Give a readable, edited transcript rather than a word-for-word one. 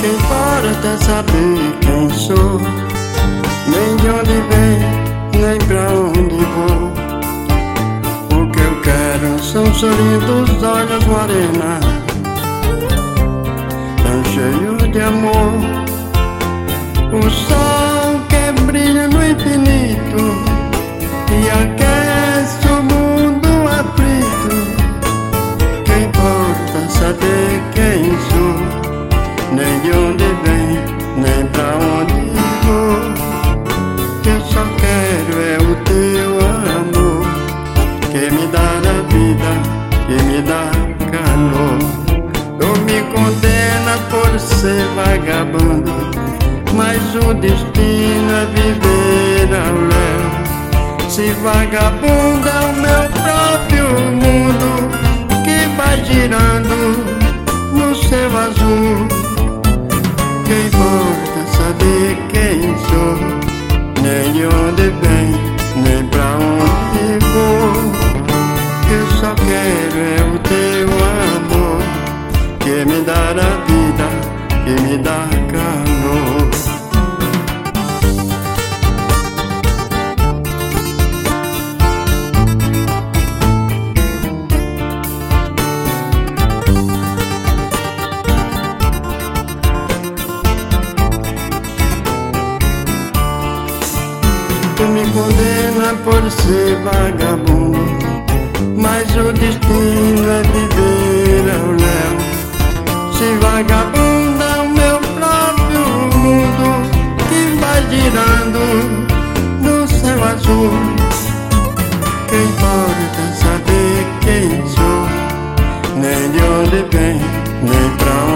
Que importa saber quem sou, nem de onde vem, nem pra onde vou. O que eu quero são sorrisos, olhos morena, tão cheio de amor. O sol que brilha no infinito e aquece o mundo aflito. Que importa saber quem sou, nem de onde vem, nem pra onde vou. Que eu só quero é o teu amor, que me dá a vida, que me dá calor. Tu me condena por ser vagabundo, mas o destino é viver ao léu. Se vagabundo é o meu próprio mundo, que vai girando no céu azul. Que importa saber quem sou, nem de onde vem, nem pra onde vou. Que eu só quero é o teu amor, que me dá a vida, que me dá calor. Tu me condena por ser vagabundo, mas o destino é viver ao léu. Se vagabundo é o meu próprio mundo, que vai girando no céu azul. Que importa saber quem sou, nem de onde vem, nem pra